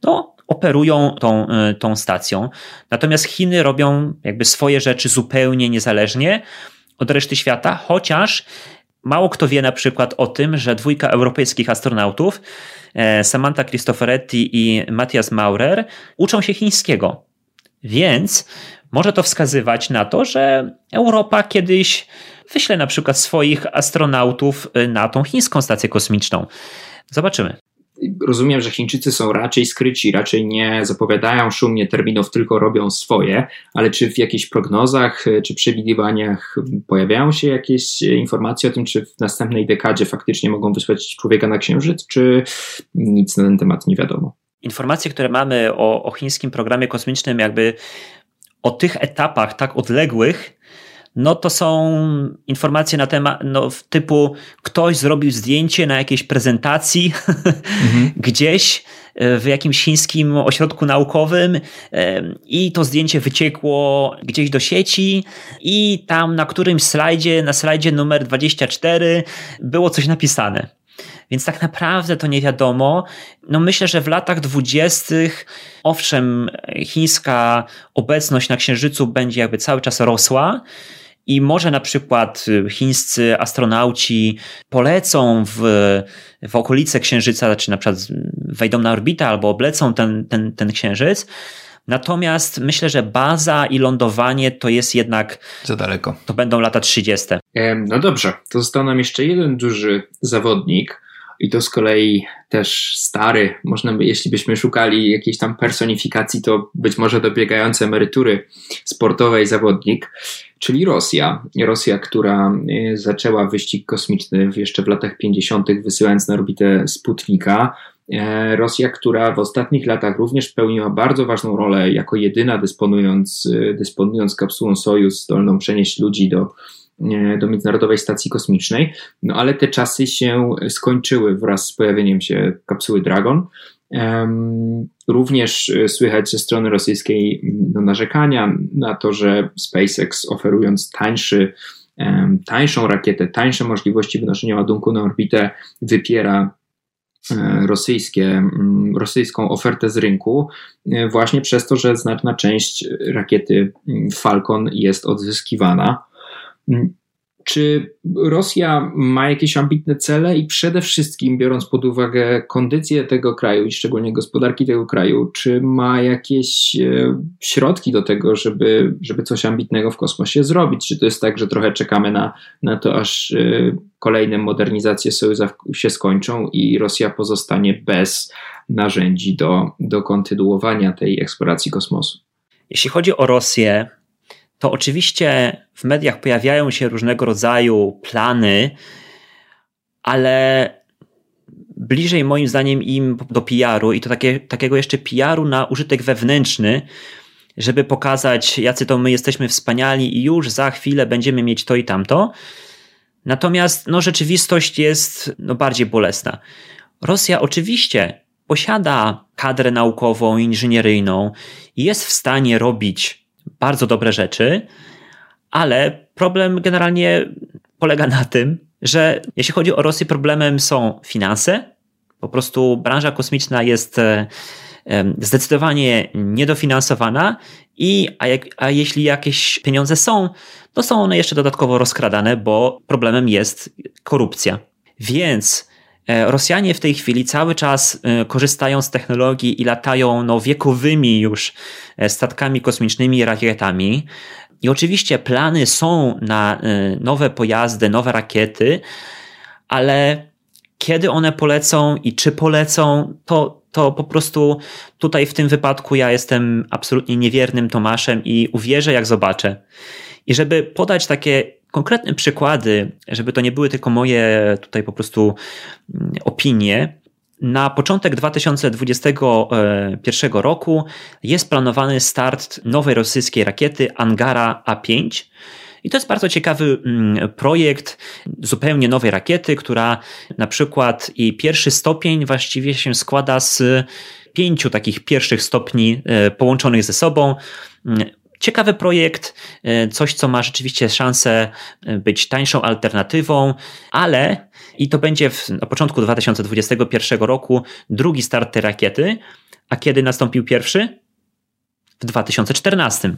operują tą stacją. Natomiast Chiny robią jakby swoje rzeczy zupełnie niezależnie od reszty świata, chociaż mało kto wie na przykład o tym, że dwójka europejskich astronautów, Samantha Cristoforetti i Matthias Maurer, uczą się chińskiego. Więc może to wskazywać na to, że Europa kiedyś wyśle na przykład swoich astronautów na tą chińską stację kosmiczną. Zobaczymy. Rozumiem, że Chińczycy są raczej skryci, raczej nie zapowiadają szumnie terminów, tylko robią swoje, ale czy w jakichś prognozach czy przewidywaniach pojawiają się jakieś informacje o tym, czy w następnej dekadzie faktycznie mogą wysłać człowieka na Księżyc, czy nic na ten temat nie wiadomo? Informacje, które mamy o chińskim programie kosmicznym, jakby o tych etapach tak odległych, no to są informacje na temat typu ktoś zrobił zdjęcie na jakiejś prezentacji gdzieś w jakimś chińskim ośrodku naukowym i to zdjęcie wyciekło gdzieś do sieci i tam na którymś slajdzie, na slajdzie numer 24 było coś napisane. Więc tak naprawdę to nie wiadomo. Myślę, że w latach 20. owszem, chińska obecność na Księżycu będzie jakby cały czas rosła i może na przykład chińscy astronauci polecą w okolice Księżyca, czy na przykład wejdą na orbitę albo oblecą ten Księżyc. Natomiast myślę, że baza i lądowanie to jest jednak... za daleko. To będą lata 30. No dobrze, to został nam jeszcze jeden duży zawodnik i to z kolei też stary, jeśli byśmy szukali jakiejś tam personifikacji, to być może dobiegający emerytury sportowej zawodnik, czyli Rosja. Rosja, która zaczęła wyścig kosmiczny jeszcze w latach 50., wysyłając na orbitę Sputnika. Rosja, która w ostatnich latach również pełniła bardzo ważną rolę, jako jedyna dysponując kapsułą Sojuz, zdolną przenieść ludzi do Międzynarodowej Stacji Kosmicznej, ale te czasy się skończyły wraz z pojawieniem się kapsuły Dragon. Również słychać ze strony rosyjskiej narzekania na to, że SpaceX, oferując tańszą rakietę, tańsze możliwości wynoszenia ładunku na orbitę, wypiera rosyjską ofertę z rynku, właśnie przez to, że znaczna część rakiety Falcon jest odzyskiwana. Czy Rosja ma jakieś ambitne cele i przede wszystkim, biorąc pod uwagę kondycję tego kraju i szczególnie gospodarki tego kraju, czy ma jakieś środki do tego, żeby coś ambitnego w kosmosie zrobić? Czy to jest tak, że trochę czekamy na to, aż kolejne modernizacje Sojuza się skończą i Rosja pozostanie bez narzędzi do kontynuowania tej eksploracji kosmosu? Jeśli chodzi o Rosję, to oczywiście w mediach pojawiają się różnego rodzaju plany, ale bliżej moim zdaniem im do PR-u i to takiego jeszcze PR-u na użytek wewnętrzny, żeby pokazać, jacy to my jesteśmy wspaniali i już za chwilę będziemy mieć to i tamto. Natomiast rzeczywistość jest bardziej bolesna. Rosja oczywiście posiada kadrę naukową, inżynieryjną i jest w stanie robić bardzo dobre rzeczy, ale problem generalnie polega na tym, że jeśli chodzi o Rosję, problemem są finanse. Po prostu branża kosmiczna jest zdecydowanie niedofinansowana a jeśli jakieś pieniądze są, to są one jeszcze dodatkowo rozkradane, bo problemem jest korupcja. Więc Rosjanie w tej chwili cały czas korzystają z technologii i latają wiekowymi już statkami kosmicznymi i rakietami. I oczywiście plany są na nowe pojazdy, nowe rakiety, ale kiedy one polecą i czy polecą, to po prostu tutaj w tym wypadku ja jestem absolutnie niewiernym Tomaszem i uwierzę, jak zobaczę. I żeby podać takie konkretne przykłady, żeby to nie były tylko moje tutaj po prostu opinie, na początek 2021 roku jest planowany start nowej rosyjskiej rakiety Angara A5. I to jest bardzo ciekawy projekt zupełnie nowej rakiety, która na przykład jej pierwszy stopień właściwie się składa z 5 takich pierwszych stopni połączonych ze sobą. Ciekawy projekt, coś co ma rzeczywiście szansę być tańszą alternatywą, ale i to będzie na początku 2021 roku drugi start tej rakiety, a kiedy nastąpił pierwszy? W 2014.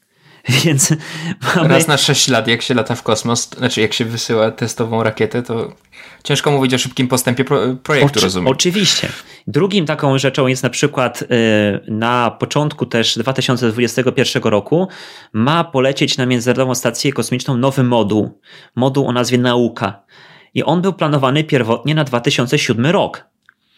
Więc mamy... Raz na 6 lat, jak się lata w kosmos, znaczy jak się wysyła testową rakietę, to ciężko mówić o szybkim postępie projektu, rozumiem. Oczywiście. Drugim taką rzeczą jest na przykład na początku też 2021 roku ma polecieć na Międzynarodową Stację Kosmiczną nowy moduł. Moduł o nazwie Nauka. I on był planowany pierwotnie na 2007 rok.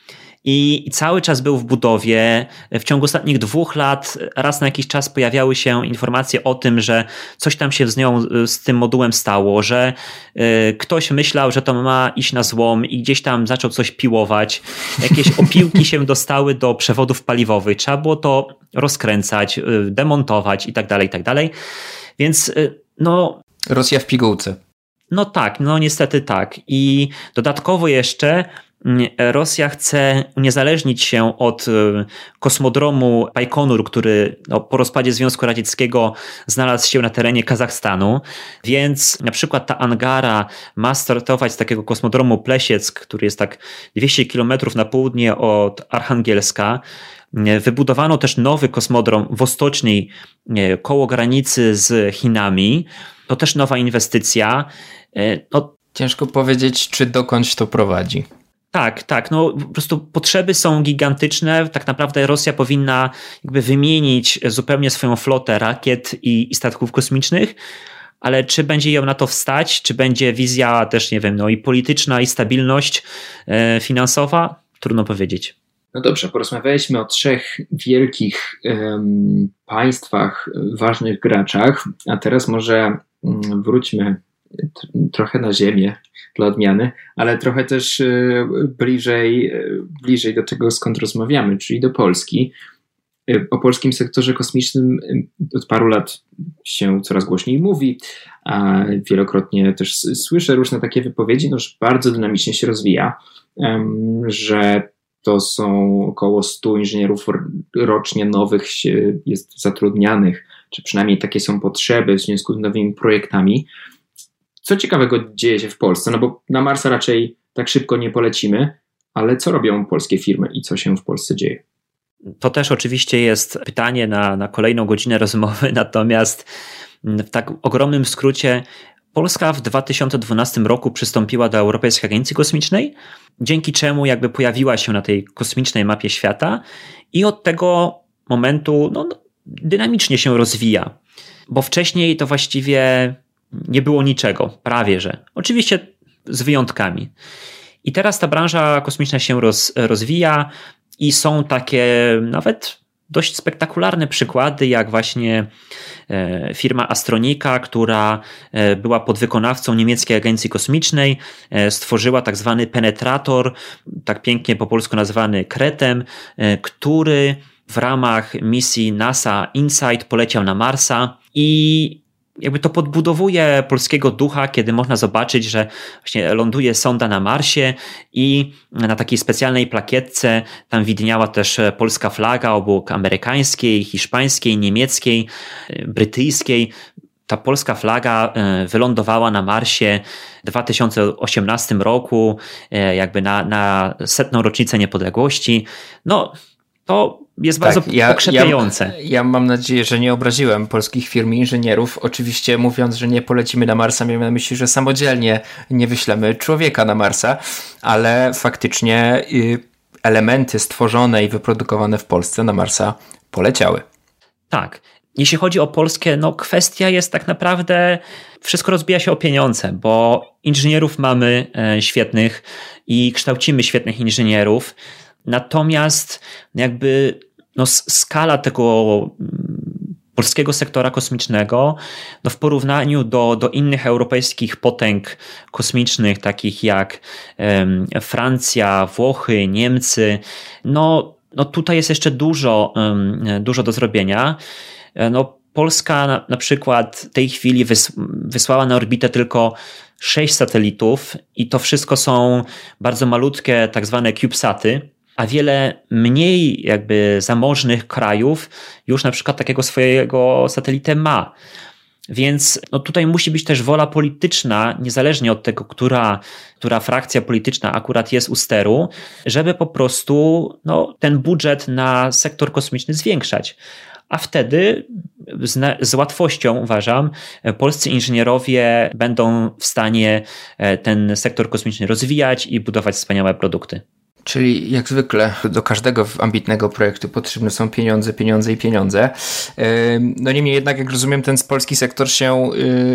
I cały czas był w budowie. W ciągu ostatnich 2 lat raz na jakiś czas pojawiały się informacje o tym, że coś tam się z tym modułem stało, że ktoś myślał, że to ma iść na złom i gdzieś tam zaczął coś piłować. Jakieś opiłki się dostały do przewodów paliwowych. Trzeba było to rozkręcać, demontować i tak dalej. Więc Rosja w pigułce. Tak, niestety tak. I dodatkowo jeszcze Rosja chce uniezależnić się od kosmodromu Bajkonur, który po rozpadzie Związku Radzieckiego znalazł się na terenie Kazachstanu, więc na przykład ta Angara ma startować z takiego kosmodromu Plesieck, który jest tak 200 km na południe od Archangielska. Wybudowano też nowy kosmodrom Wostoczni koło granicy z Chinami. To też nowa inwestycja. Ciężko powiedzieć, czy dokądś to prowadzi. Tak. Po prostu potrzeby są gigantyczne. Tak naprawdę Rosja powinna wymienić zupełnie swoją flotę rakiet i statków kosmicznych, ale czy będzie ją na to wstać, czy będzie wizja też, nie wiem, i polityczna, i stabilność finansowa? Trudno powiedzieć. No dobrze, porozmawialiśmy o 3 wielkich państwach, ważnych graczach, a teraz może wróćmy trochę na ziemię dla odmiany, ale trochę też bliżej do tego, skąd rozmawiamy, czyli do Polski. O polskim sektorze kosmicznym od paru lat się coraz głośniej mówi, a wielokrotnie też słyszę różne takie wypowiedzi, że bardzo dynamicznie się rozwija, że to są około 100 inżynierów rocznie nowych jest zatrudnianych, czy przynajmniej takie są potrzeby w związku z nowymi projektami. Co ciekawego dzieje się w Polsce? Bo na Marsa raczej tak szybko nie polecimy, ale co robią polskie firmy i co się w Polsce dzieje? To też oczywiście jest pytanie na kolejną godzinę rozmowy, natomiast w tak ogromnym skrócie Polska w 2012 roku przystąpiła do Europejskiej Agencji Kosmicznej, dzięki czemu jakby pojawiła się na tej kosmicznej mapie świata i od tego momentu dynamicznie się rozwija, bo wcześniej to właściwie nie było niczego, prawie że. Oczywiście z wyjątkami. I teraz ta branża kosmiczna się rozwija i są takie nawet dość spektakularne przykłady, jak właśnie firma Astronika, która była podwykonawcą niemieckiej agencji kosmicznej, stworzyła tak zwany penetrator, tak pięknie po polsku nazwany Kretem, który w ramach misji NASA InSight poleciał na Marsa i jakby to podbudowuje polskiego ducha, kiedy można zobaczyć, że właśnie ląduje sonda na Marsie i na takiej specjalnej plakietce tam widniała też polska flaga obok amerykańskiej, hiszpańskiej, niemieckiej, brytyjskiej. Ta polska flaga wylądowała na Marsie w 2018 roku, jakby na 100. rocznicę niepodległości. To jest bardzo pokrzepiające. Ja mam nadzieję, że nie obraziłem polskich firm i inżynierów. Oczywiście mówiąc, że nie polecimy na Marsa, miałem na myśli, że samodzielnie nie wyślemy człowieka na Marsa, ale faktycznie elementy stworzone i wyprodukowane w Polsce na Marsa poleciały. Tak. Jeśli chodzi o Polskę, kwestia jest tak naprawdę, wszystko rozbija się o pieniądze, bo inżynierów mamy świetnych i kształcimy świetnych inżynierów. Natomiast jakby skala tego polskiego sektora kosmicznego w porównaniu do innych europejskich potęg kosmicznych, takich jak Francja, Włochy, Niemcy, tutaj jest jeszcze dużo do zrobienia. Polska na przykład w tej chwili wysłała na orbitę tylko 6 satelitów i to wszystko są bardzo malutkie tak zwane CubeSaty, a wiele mniej jakby zamożnych krajów już na przykład takiego swojego satelitę ma. Więc tutaj musi być też wola polityczna, niezależnie od tego, która frakcja polityczna akurat jest u steru, żeby po prostu ten budżet na sektor kosmiczny zwiększać. A wtedy z łatwością, uważam, polscy inżynierowie będą w stanie ten sektor kosmiczny rozwijać i budować wspaniałe produkty. Czyli jak zwykle do każdego ambitnego projektu potrzebne są pieniądze, pieniądze i pieniądze. Niemniej jednak, jak rozumiem, ten polski sektor się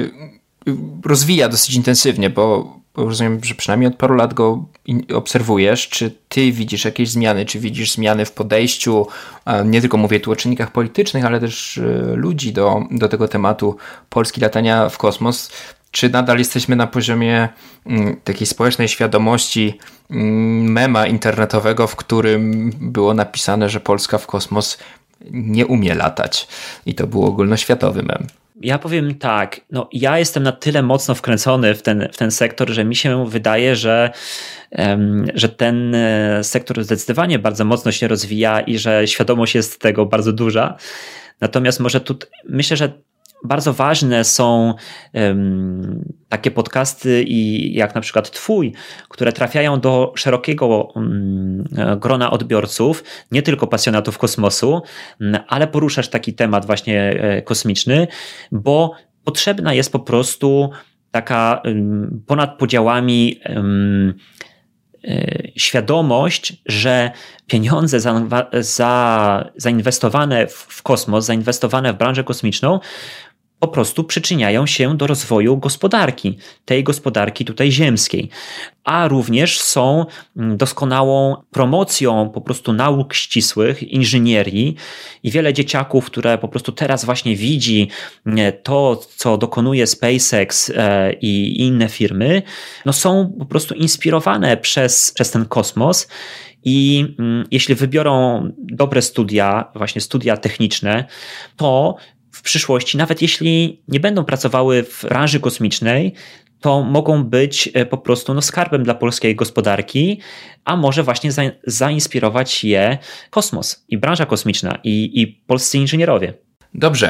rozwija dosyć intensywnie, bo rozumiem, że przynajmniej od paru lat go obserwujesz. Czy ty widzisz jakieś zmiany? Czy widzisz zmiany w podejściu? Nie tylko mówię tu o czynnikach politycznych, ale też ludzi do tego tematu Polski latania w kosmos. Czy nadal jesteśmy na poziomie takiej społecznej świadomości mema internetowego, w którym było napisane, że Polska w kosmos nie umie latać? I to był ogólnoświatowy mem. Ja powiem tak, ja jestem na tyle mocno wkręcony w ten sektor, że mi się wydaje, że ten sektor zdecydowanie bardzo mocno się rozwija i że świadomość jest tego bardzo duża. Natomiast może myślę, że bardzo ważne są takie podcasty jak na przykład twój, które trafiają do szerokiego grona odbiorców, nie tylko pasjonatów kosmosu, ale poruszasz taki temat właśnie kosmiczny, bo potrzebna jest po prostu taka ponad podziałami świadomość, że pieniądze zainwestowane w kosmos, zainwestowane w branżę kosmiczną po prostu przyczyniają się do rozwoju gospodarki, tej gospodarki tutaj ziemskiej, a również są doskonałą promocją po prostu nauk ścisłych, inżynierii i wiele dzieciaków, które po prostu teraz właśnie widzi to, co dokonuje SpaceX i inne firmy, są po prostu inspirowane przez ten kosmos. I jeśli wybiorą dobre studia, właśnie studia techniczne, to w przyszłości, nawet jeśli nie będą pracowały w branży kosmicznej, to mogą być po prostu skarbem dla polskiej gospodarki, a może właśnie zainspirować je kosmos i branża kosmiczna i polscy inżynierowie. Dobrze.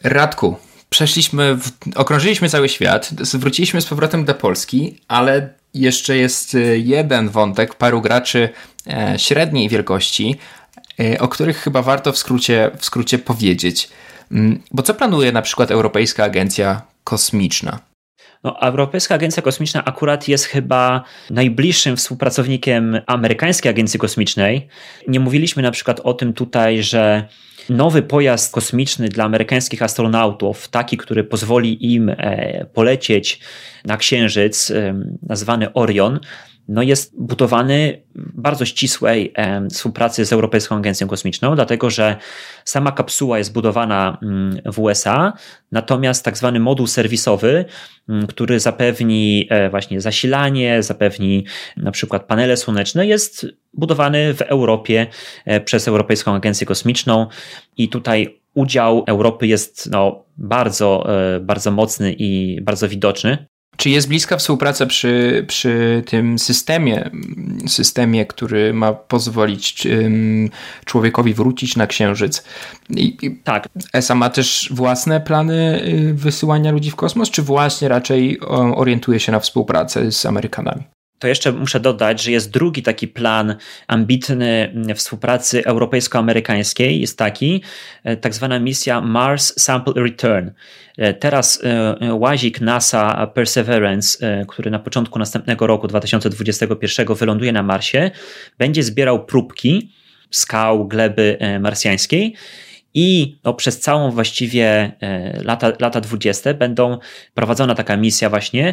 Radku, okrążyliśmy cały świat, zwróciliśmy z powrotem do Polski, ale Jeszcze jest jeden wątek, paru graczy średniej wielkości, o których chyba warto w skrócie powiedzieć. Bo co planuje na przykład Europejska Agencja Kosmiczna? No, Europejska Agencja Kosmiczna akurat jest chyba najbliższym współpracownikiem amerykańskiej agencji kosmicznej. Nie mówiliśmy na przykład o tym tutaj, że nowy pojazd kosmiczny dla amerykańskich astronautów, taki, który pozwoli im polecieć na Księżyc, nazwany Orion, no jest budowany w bardzo ścisłej współpracy z Europejską Agencją Kosmiczną, dlatego że sama kapsuła jest budowana w USA, natomiast tak zwany moduł serwisowy, który zapewni właśnie zasilanie, zapewni na przykład panele słoneczne, jest budowany w Europie przez Europejską Agencję Kosmiczną i tutaj udział Europy jest bardzo, bardzo mocny i bardzo widoczny. Czy jest bliska współpraca przy tym systemie, który ma pozwolić człowiekowi wrócić na Księżyc? Tak. ESA ma też własne plany wysyłania ludzi w kosmos, czy właśnie raczej orientuje się na współpracę z Amerykanami? To jeszcze muszę dodać, że jest drugi taki plan ambitny współpracy europejsko-amerykańskiej. Jest taki, tak zwana misja Mars Sample Return. Teraz łazik NASA Perseverance, który na początku następnego roku 2021 wyląduje na Marsie, będzie zbierał próbki skał, gleby marsjańskiej i przez całą właściwie lata 20 będą prowadzona taka misja właśnie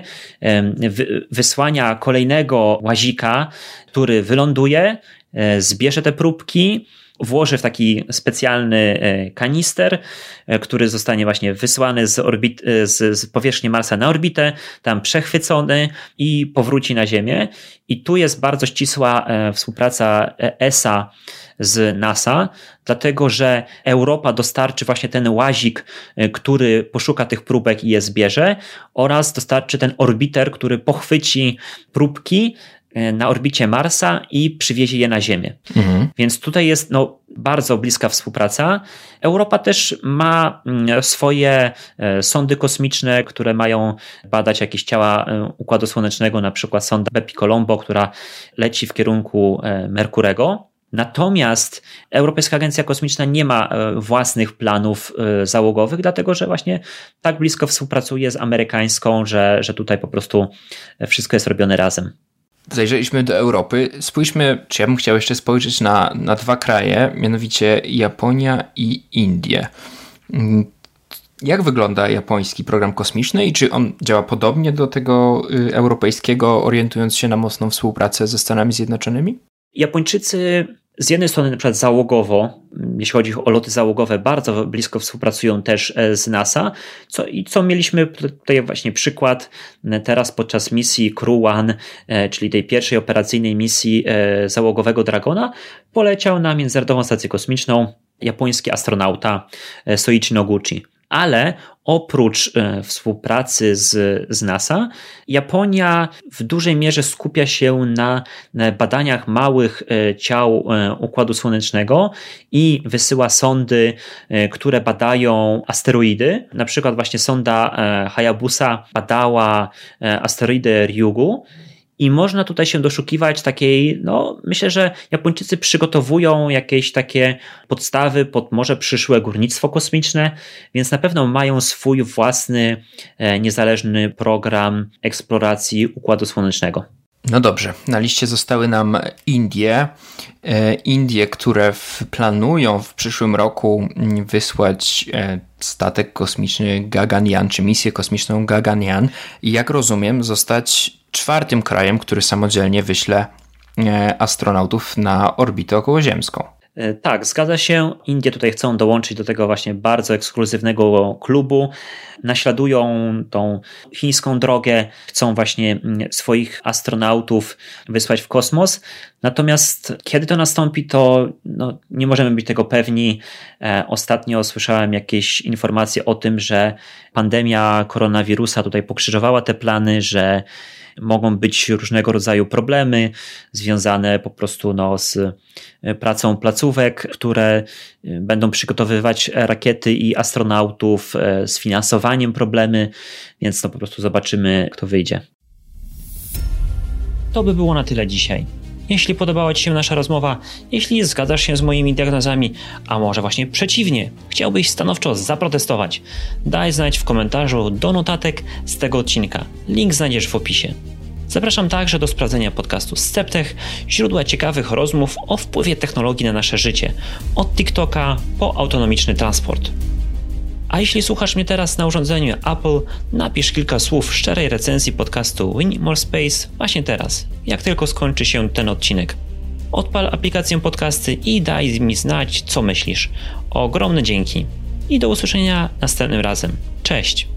wysłania kolejnego łazika, który wyląduje, zbierze te próbki, włoży w taki specjalny kanister, który zostanie właśnie wysłany z powierzchni Marsa na orbitę, tam przechwycony i powróci na Ziemię. I tu jest bardzo ścisła współpraca ESA z NASA, dlatego że Europa dostarczy właśnie ten łazik, który poszuka tych próbek i je zbierze, oraz dostarczy ten orbiter, który pochwyci próbki na orbicie Marsa i przywiezie je na Ziemię. Więc tutaj jest bardzo bliska współpraca. Europa też ma swoje sondy kosmiczne, które mają badać jakieś ciała Układu Słonecznego, na przykład sonda Bepi-Colombo, która leci w kierunku Merkurego. Natomiast Europejska Agencja Kosmiczna nie ma własnych planów załogowych, dlatego że właśnie tak blisko współpracuje z amerykańską, że tutaj po prostu wszystko jest robione razem. Zajrzeliśmy do Europy. Spójrzmy, czy ja bym chciał jeszcze spojrzeć na dwa kraje, mianowicie Japonia i Indie. Jak wygląda japoński program kosmiczny i czy on działa podobnie do tego europejskiego, orientując się na mocną współpracę ze Stanami Zjednoczonymi? Japończycy z jednej strony na przykład załogowo, jeśli chodzi o loty załogowe, bardzo blisko współpracują też z NASA, co mieliśmy tutaj właśnie przykład teraz podczas misji Crew One, czyli tej pierwszej operacyjnej misji załogowego Dragona, poleciał na Międzynarodową Stację Kosmiczną japoński astronauta Soichi Noguchi. Ale oprócz współpracy z NASA, Japonia w dużej mierze skupia się na badaniach małych ciał Układu Słonecznego i wysyła sondy, które badają asteroidy. Na przykład właśnie sonda Hayabusa badała asteroidy Ryugu. I można tutaj się doszukiwać takiej, myślę, że Japończycy przygotowują jakieś takie podstawy pod może przyszłe górnictwo kosmiczne, więc na pewno mają swój własny, niezależny program eksploracji Układu Słonecznego. No dobrze, na liście zostały nam Indie. Indie, które planują w przyszłym roku wysłać statek kosmiczny Gaganyaan, czy misję kosmiczną Gaganyaan i jak rozumiem zostać czwartym krajem, który samodzielnie wyśle astronautów na orbitę okołoziemską. Tak, zgadza się. Indie tutaj chcą dołączyć do tego właśnie bardzo ekskluzywnego klubu. Naśladują tą chińską drogę, chcą właśnie swoich astronautów wysłać w kosmos. Natomiast kiedy to nastąpi, to nie możemy być tego pewni. Ostatnio słyszałem jakieś informacje o tym, że pandemia koronawirusa tutaj pokrzyżowała te plany, że mogą być różnego rodzaju problemy związane po prostu z pracą placówek, które będą przygotowywać rakiety i astronautów, z finansowaniem problemy, więc po prostu zobaczymy, kto wyjdzie. To by było na tyle dzisiaj. Jeśli podobała Ci się nasza rozmowa, jeśli zgadzasz się z moimi diagnozami, a może właśnie przeciwnie, chciałbyś stanowczo zaprotestować, daj znać w komentarzu do notatek z tego odcinka. Link znajdziesz w opisie. Zapraszam także do sprawdzenia podcastu Sceptech, źródła ciekawych rozmów o wpływie technologii na nasze życie, od TikToka po autonomiczny transport. A jeśli słuchasz mnie teraz na urządzeniu Apple, napisz kilka słów szczerej recenzji podcastu We Need More Space właśnie teraz, jak tylko skończy się ten odcinek. Odpal aplikację podcasty i daj mi znać, co myślisz. Ogromne dzięki i do usłyszenia następnym razem. Cześć!